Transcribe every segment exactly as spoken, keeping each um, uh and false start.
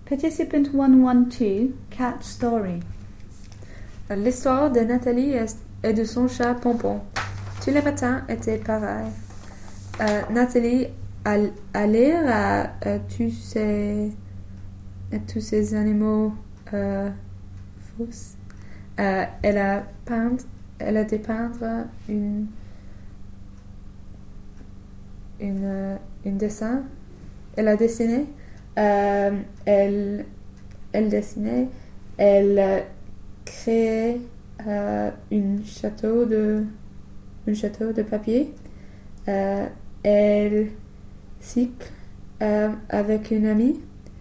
Participant one one two, Cat Story. L'histoire de Nathalie et de son chat Pompon. Tous les matins étaient pareils. Euh, Nathalie allait à, à tous ces à tous ces animaux euh, fous. Euh, elle a peint, elle a dépeindre une une une dessin. Elle a dessiné. Euh, elle elle dessinait. Elle créait euh, une château de un château de papier. Euh, elle cycle euh, avec une amie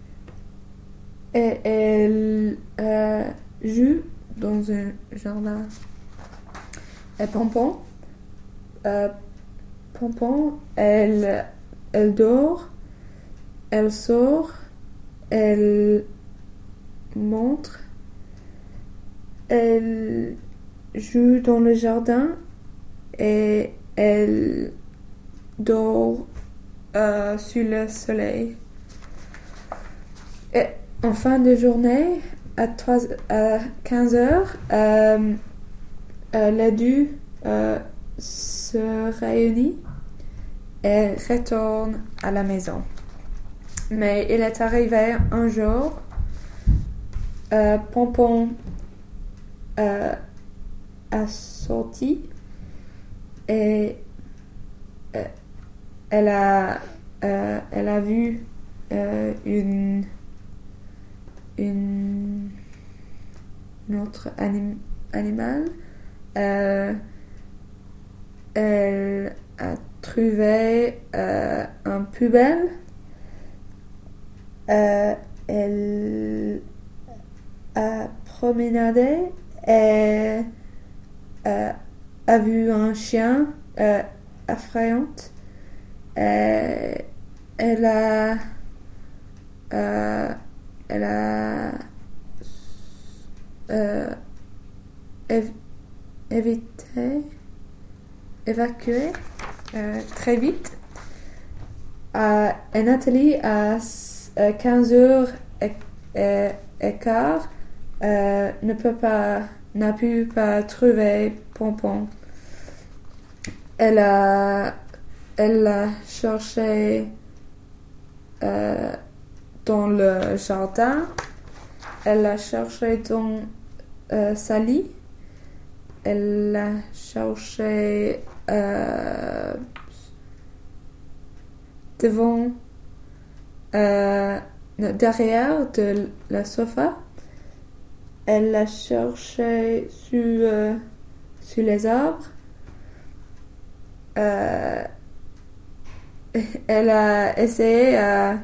et elle euh, joue dans un jardin. Et Pompon, euh, Pompon, elle, elle dort, elle sort, elle montre, elle joue dans le jardin et elle dort euh, sous le soleil. Et en fin de journée, à, trois, à quinze heures, euh, euh, les deux euh, se réunissent et retournent à la maison. Mais il est arrivé un jour, euh, Pompon euh, a sorti et euh, elle a euh, elle a vu euh, une une un autre anim, animal. Euh, elle a trouvé euh, un poubelle. Euh, elle a promenadé et euh, a vu un chien euh, effrayant. Euh, elle a euh, elle a euh, év- évité évacué euh, très vite. Euh, et Nathalie à quinze heures et, et, et quart euh, ne peut pas n'a pu pas trouver Pompon. Elle a elle l'a cherché euh, dans le jardin. Elle l'a cherché dans euh, sa lit. Elle l'a cherché euh, devant euh, derrière de la sofa. Elle l'a cherché sur, euh, sur les arbres. Euh, elle a essayé à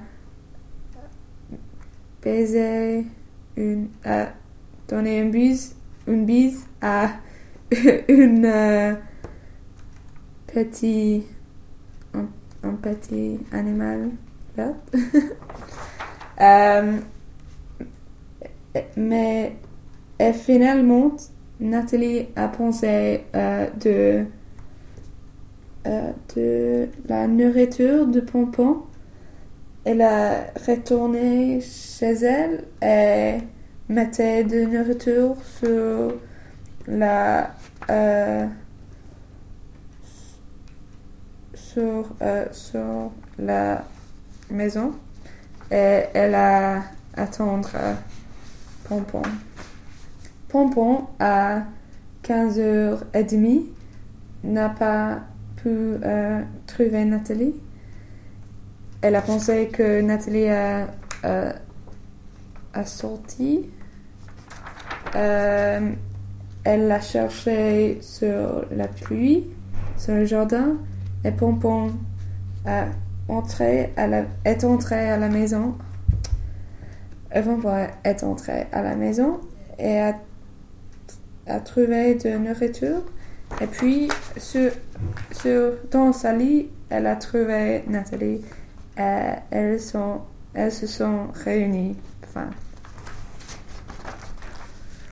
baiser une, à donner une bise, une bise à une euh, petit, un, un petit animal vert. euh, mais et finalement, Nathalie a pensé euh, de euh, de la nourriture de Pompon. Elle a retourné chez elle et mettait de nourriture sur la euh, sur euh, sur la maison et elle a attendre Pompon. Pompon à quinze heures trente n'a pas pu euh, trouver Nathalie. Elle a pensé que Nathalie a, a, a sorti. Euh, elle l'a cherché sur la pluie, sur le jardin, et Pompon a entré à la, est entré à la maison. Et Pompon est entré à la maison et a, a trouvé de nourriture. Et puis, sur, sur, dans sa lit, elle a trouvé Nathalie. Et elles, sont, elles se sont réunies. Enfin,